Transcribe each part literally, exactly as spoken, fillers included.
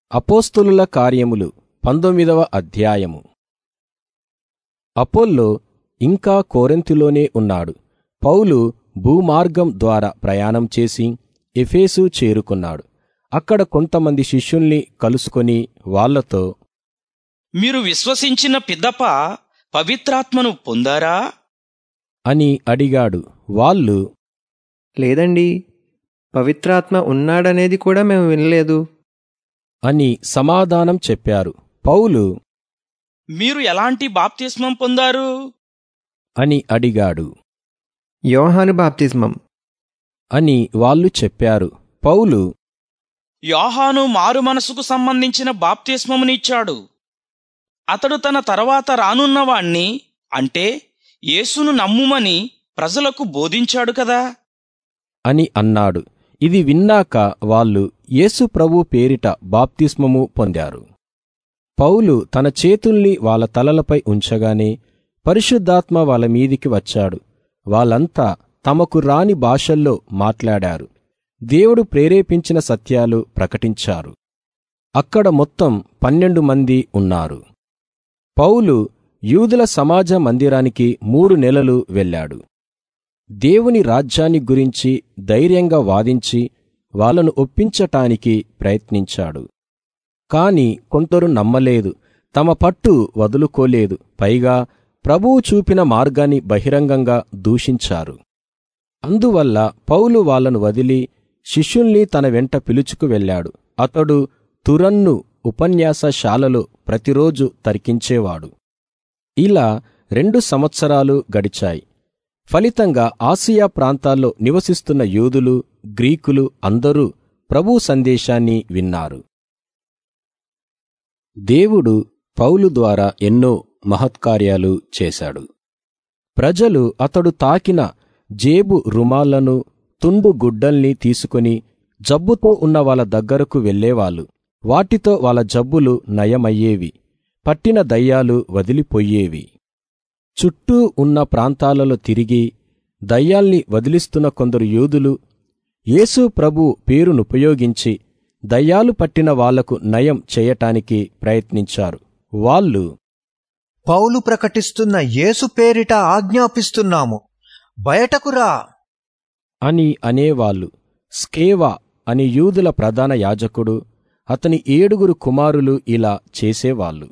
అపోస్తలుల కార్యములు పంతొమ్మిదవ అధ్యాయము. అపోల్లో ఇంకా కొరింథులోనే ఉన్నాడు. పౌలు భూమార్గం ద్వారా ప్రయాణం చేసి ఎఫెసు చేరుకున్నాడు. అక్కడ కొంతమంది శిష్యుల్ని కలుసుకొని వాళ్లతో, మీరు విశ్వసించిన పిదప పవిత్రాత్మను పొందారా అని అడిగాడు. వాళ్ళు, లేదండి, పవిత్రాత్మ ఉన్నాడనేది కూడా మేము వినలేదు అని సమాధానం చెప్పారు. పౌలు, మీరు ఎలాంటి బాప్తిస్మం పొందారు అని అడిగాడు. యోహాను బాప్తిస్మం అని వాళ్ళు చెప్పారు. పౌలు, యోహాను మారు మనసుకు సంబంధించిన బాప్తిస్మమునిచ్చాడు. అతడు తన తర్వాత రానున్నవాణ్ణి, అంటే యేసును నమ్ముమని ప్రజలకు బోధించాడు కదా అని అన్నాడు. ఇది విన్నాక వాళ్ళు యేసు ప్రభు పేరిట బాప్తిస్మము పొందారు. పౌలు తన చేతుల్ని వాళ్ళ తలలపై ఉంచగానే పరిశుద్ధాత్మ వాళ్ళ మీదికి వచ్చాడు. వాళ్ళంతా తమకు రాని భాషల్లో మాట్లాడారు. దేవుడు ప్రేరేపించిన సత్యాలు ప్రకటించారు. అక్కడ మొత్తం పన్నెండు మంది ఉన్నారు. పౌలు యూదుల సమాజ మందిరానికి మూడు నెలలు వెళ్ళాడు. దేవుని రాజ్యాన్ని గురించి ధైర్యంగా వాదించి వాళ్ళను ఒప్పించటానికి ప్రయత్నించాడు. కాని కొందరు నమ్మలేదు, తమ పట్టు వదులుకోలేదు. పైగా ప్రభువు చూపిన మార్గాన్ని బహిరంగంగా దూషించారు. అందువల్ల పౌలు వాళ్ళను వదిలి శిష్యుల్ని తన వెంట పిలుచుకు వెళ్ళాడు. అతడు తురన్ను ఉపన్యాసశాలలో ప్రతిరోజు తర్కించేవాడు. ఇలా రెండు సంవత్సరాలు గడిచాయి. ఫలితంగా ఆసియా ప్రాంతాల్లో నివసిస్తున్న యూదులు, గ్రీకులు అందరూ ప్రభు సందేశాన్ని విన్నారు. దేవుడు పౌలు ద్వారా ఎన్నో మహత్కార్యాలు చేశాడు. ప్రజలు అతడు తాకిన జేబు రుమాళ్లను, తుండు గుడ్డల్ని తీసుకుని జబ్బుతో ఉన్న వాళ్ళ దగ్గరకు వెళ్ళేవాళ్ళు. వాటితో వాళ్ళ జబ్బులు నయమయ్యేవి, పట్టిన దయ్యాలు వదిలిపోయేవి. చుట్టూ ఉన్న ప్రాంతాలలో తిరిగి దయ్యాల్ని వదిలిస్తున్న కొందరు యూదులు యేసు ప్రభు పేరునుపయోగించి దయ్యాలు పట్టిన వాళ్లకు నయం చేయటానికి ప్రయత్నించారు. వాళ్ళు, పౌలు ప్రకటిస్తున్న యేసు పేరిట ఆజ్ఞాపిస్తున్నాము, బయటకు రా అని అనేవాళ్ళు. స్కేవా అని యూదుల ప్రధాన యాజకుడు, అతని ఏడుగురు కుమారులు ఇలా చేసేవాళ్ళు.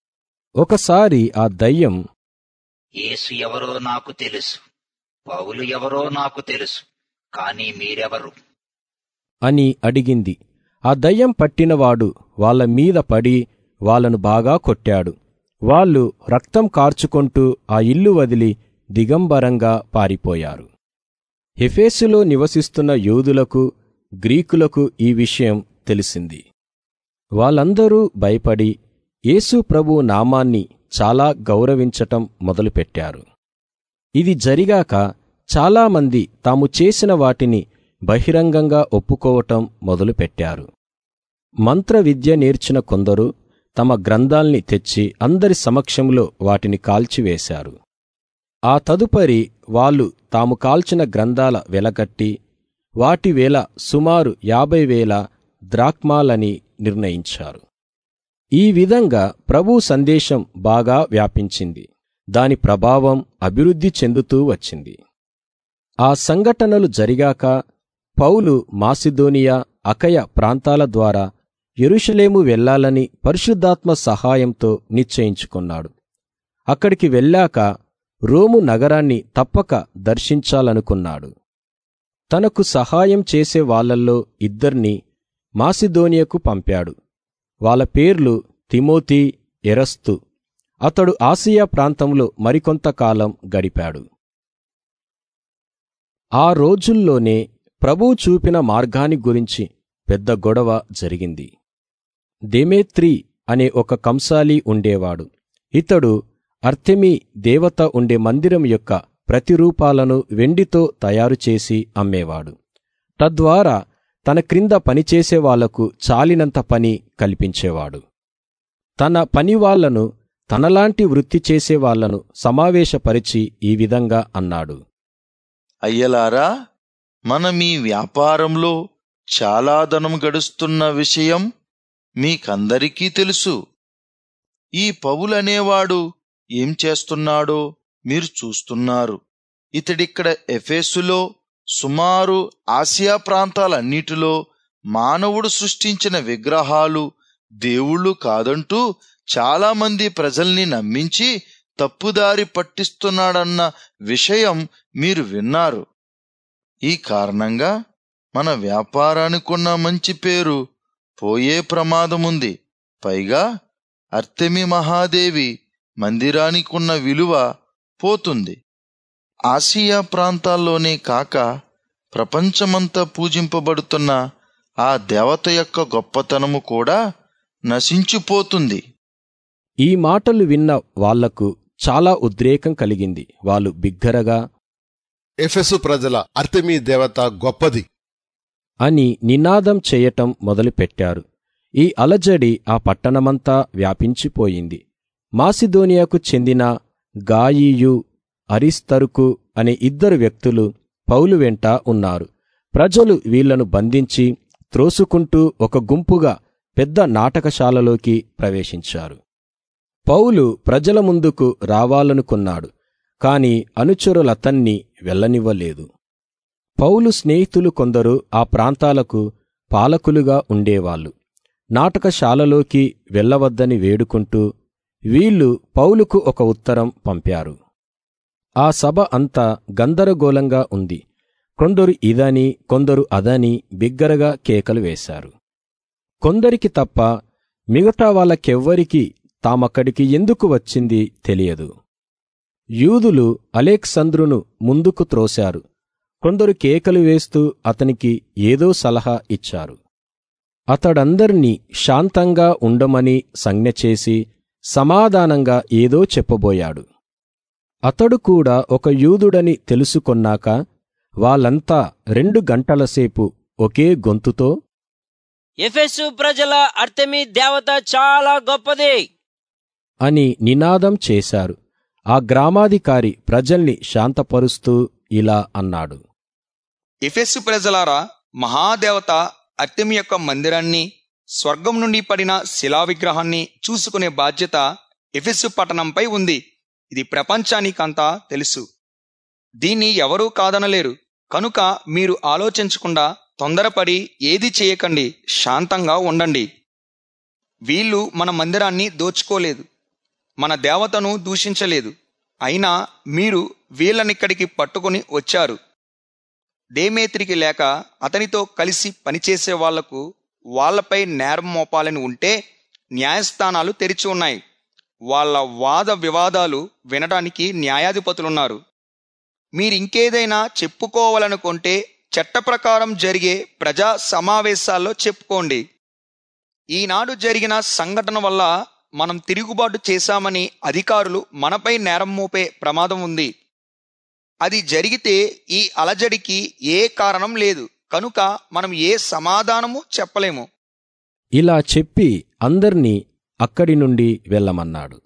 ఒకసారి ఆ దయ్యం, యేసు ఎవరో నాకు తెలుసు, పౌలు ఎవరో నాకు తెలుసు, కానీ మీరెవరు అని అడిగింది. ఆ దయ్యం పట్టినవాడు వాళ్ళ మీద పడి వాళ్ళను బాగా కొట్టాడు. వాళ్ళు రక్తం కార్చుకొంటూ ఆ ఇల్లు వదిలి దిగంబరంగా పారిపోయారు. ఎఫెసులో నివసిస్తున్న యూదులకు, గ్రీకులకు ఈ విషయం తెలిసింది. వాళ్ళందరూ భయపడి యేసు ప్రభు నామాన్ని చాలా గౌరవించటం మొదలుపెట్టారు. ఇది జరిగాక చాలామంది తాము చేసిన వాటిని బహిరంగంగా ఒప్పుకోవటం మొదలుపెట్టారు. మంత్ర విద్య నేర్చిన కొందరు తమ గ్రంథాల్ని తెచ్చి అందరి సమక్షంలో వాటిని కాల్చివేశారు. ఆ తదుపరి వాళ్ళు తాము కాల్చిన గ్రంథాల వెలగట్టి వాటి వేల సుమారు యాభై వేల ద్రాక్మాలని నిర్ణయించారు. ఈ విధంగా ప్రభు సందేశం బాగా వ్యాపించింది. దాని ప్రభావం అభివృద్ధి చెందుతూ వచ్చింది. ఆ సంఘటనలు జరిగాక పౌలు మాసిదోనియా, అకయ ప్రాంతాల ద్వారా యెరూషలేము వెళ్లాలని పరిశుద్ధాత్మ సహాయంతో నిశ్చయించుకున్నాడు. అక్కడికి వెళ్ళాక రోము నగరాన్ని తప్పక దర్శించాలనుకున్నాడు. తనకు సహాయం చేసే వాళ్లల్లో ఇద్దర్ని మాసిదోనియకు పంపాడు. వాళ్ళ పేర్లు తిమోతి, ఎరస్తు. అతడు ఆసియా ప్రాంతంలో మరికొంతకాలం గడిపాడు. ఆ రోజుల్లోనే ప్రభువు చూపిన మార్గాన్ని గురించి పెద్ద గొడవ జరిగింది. దెమేత్రి అనే ఒక కంసాలి ఉండేవాడు. ఇతడు అర్తెమీ దేవత ఉండే మందిరం యొక్క ప్రతిరూపాలను వెండితో తయారుచేసి అమ్మేవాడు. తద్వారా తన క్రింద పనిచేసే వాళ్లకు చాలినంత పని కల్పించేవాడు. తన పనివాళ్లను, తనలాంటి వృత్తి చేసేవాళ్లను సమావేశపరిచి ఈ విధంగా అన్నాడు, అయ్యలారా, మన మీ వ్యాపారంలో చాలా ధనం గడుస్తున్న విషయం మీకందరికీ తెలుసు. ఈ పౌలనేవాడు ఏం చేస్తున్నాడో మీరు చూస్తున్నారు. ఇతడిక్కడ ఎఫెసులో, సుమారు ఆసియా ప్రాంతాలన్నిటిలో మానవుడు సృష్టించిన విగ్రహాలు దేవుళ్ళు కాదంటూ చాలామంది ప్రజల్ని నమ్మించి తప్పుదారి పట్టిస్తున్నాడన్న విషయం మీరు విన్నారు. ఈ కారణంగా మన వ్యాపారానికున్న మంచి పేరు పోయే ప్రమాదముంది. పైగా అర్తెమి మహాదేవి మందిరానికున్న విలువ పోతుంది. ఆసియా ప్రాంతాల్లోనే కాక ప్రపంచమంతా పూజింపబడుతున్న ఆ దేవత యొక్క గొప్పతనము కూడా నశించిపోతుంది. ఈ మాటలు విన్న వాళ్లకు చాలా ఉద్రేకం కలిగింది. వాళ్ళు బిగ్గరగా, ఎఫెసు ప్రజల అర్తెమీ దేవత గొప్పది అని నినాదం చేయటం మొదలుపెట్టారు. ఈ అలజడి ఆ పట్టణమంతా వ్యాపించిపోయింది. మాసిదోనియాకు చెందిన గాయియు, అరిస్తరుకు అనే ఇద్దరు వ్యక్తులు పౌలు వెంట ఉన్నారు. ప్రజలు వీళ్లను బంధించి త్రోసుకుంటూ ఒక గుంపుగా పెద్ద నాటకశాలలోకి ప్రవేశించారు. పౌలు ప్రజల ముందుకు రావాలనుకున్నాడు, కాని అనుచరులతన్ని వెళ్ళనివ్వలేదు. పౌలు స్నేహితులు కొందరు ఆ ప్రాంతాలకు పాలకులుగా ఉండేవాళ్లు. నాటకశాలలోకి వెళ్లవద్దని వేడుకుంటూ వీళ్లు పౌలుకు ఒక ఉత్తరం పంపారు. ఆ సభ అంతా గందరగోళంగా ఉంది. కొందరు ఇదని, కొందరు అదని బిగ్గరగా కేకలు వేశారు. కొందరికి తప్ప మిగతా వాళ్ళకెవ్వరికీ తామక్కడికి ఎందుకు వచ్చింది తెలియదు. యూదులు అలెక్సంద్రును ముందుకు త్రోశారు. కొందరు కేకలు వేస్తూ అతనికి ఏదో సలహా ఇచ్చారు. అతడందర్నీ శాంతంగా ఉండమని సంజ్ఞ చేసి సమాధానంగా ఏదో చెప్పబోయాడు. అతడు కూడా ఒక యూదుడని తెలుసుకొన్నాక వాళ్ళంతా రెండు గంటలసేపు ఒకే గొంతుతో, ఎఫెసు ప్రజల అర్తెమీ దేవత చాలా గొప్పది అని నినాదం చేశారు. ఆ గ్రామాధికారి ప్రజల్ని శాంతపరుస్తూ ఇలా అన్నాడు: ఎఫెసు ప్రజలారా, మహాదేవత అర్తెమి యొక్క మందిరాన్ని, స్వర్గం నుండి పడిన శిలా విగ్రహాన్ని చూసుకునే బాధ్యత ఎఫెసు పట్టణంపై ఉంది. ఇది ప్రపంచానికంతా తెలుసు. దీన్ని ఎవరూ కాదనలేరు. కనుక మీరు ఆలోచించకుండా తొందరపడి ఏది చేయకండి, శాంతంగా ఉండండి. వీళ్ళు మన మందిరాన్ని దోచుకోలేదు, మన దేవతను దూషించలేదు. అయినా మీరు వీళ్ళనిక్కడికి పట్టుకుని వచ్చారు. దేమేత్రికి లేక అతనితో కలిసి పనిచేసే వాళ్లకు వాళ్లపై నేరం మోపాలని ఉంటే న్యాయస్థానాలు తెరిచి ఉన్నాయి. వాళ్ళ వాద వివాదాలు వినడానికి న్యాయాధిపతులున్నారు. మీరింకేదైనా చెప్పుకోవాలనుకుంటే చట్ట ప్రకారం జరిగే ప్రజా సమావేశాల్లో చెప్పుకోండి. ఈనాడు జరిగిన సంఘటన వల్ల మనం తిరుగుబాటు చేశామని అధికారులు మనపై నేరం మోపే ప్రమాదం ఉంది. అది జరిగితే ఈ అలజడికి ఏ కారణం లేదు. కనుక మనం ఏ సమాధానము చెప్పలేము. ఇలా చెప్పి అందర్నీ అక్కడి నుండి వెళ్ళమన్నాడు.